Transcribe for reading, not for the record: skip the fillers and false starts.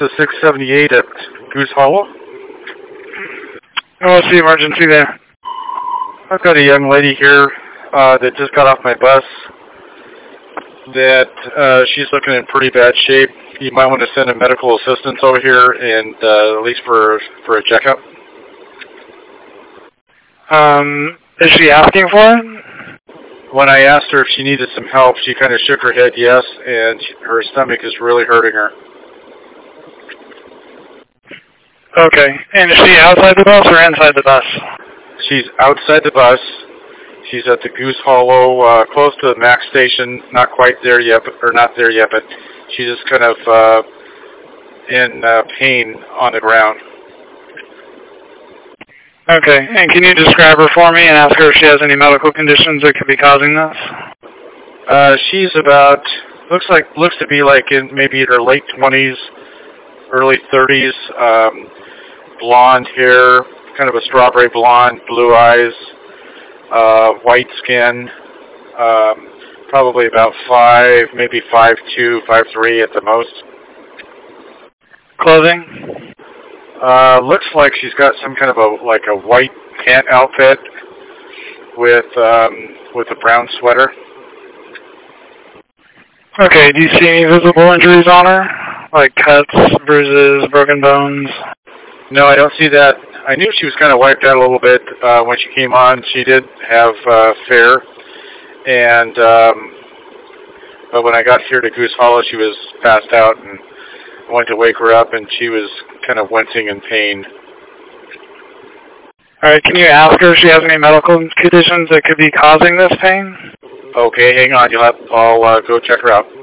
to 678 at Goose Hollow. What's the emergency there? I've got a young lady here that just got off my bus that she's looking in pretty bad shape. You might want to send a medical assistant over here and at least for a checkup. Is she asking for it? When I asked her if she needed some help, she kind of shook her head yes, and her stomach is really hurting her. Okay. And is she outside the bus or inside the bus? She's outside the bus. She's at the Goose Hollow, close to the Max station. Not quite there yet, not there yet, but she's just kind of in pain on the ground. Okay. And can you describe her for me and ask her if she has any medical conditions that could be causing this? She's about looks to be like in maybe her late 20s, early 30s. Blonde hair, kind of a strawberry blonde, blue eyes, white skin, probably about 5, maybe 5'2", 5'3" at the most. Clothing? Looks like she's got some kind of a white pant outfit with a brown sweater. Okay, do you see any visible injuries on her? Like cuts, bruises, broken bones? No, I don't see that. I knew she was kind of wiped out a little bit when she came on. She did have fare, and but when I got here to Goose Hollow, she was passed out, and I went to wake her up, and she was kind of wincing in pain. All right, can you ask her if she has any medical conditions that could be causing this pain? Okay, hang on. I'll go check her out.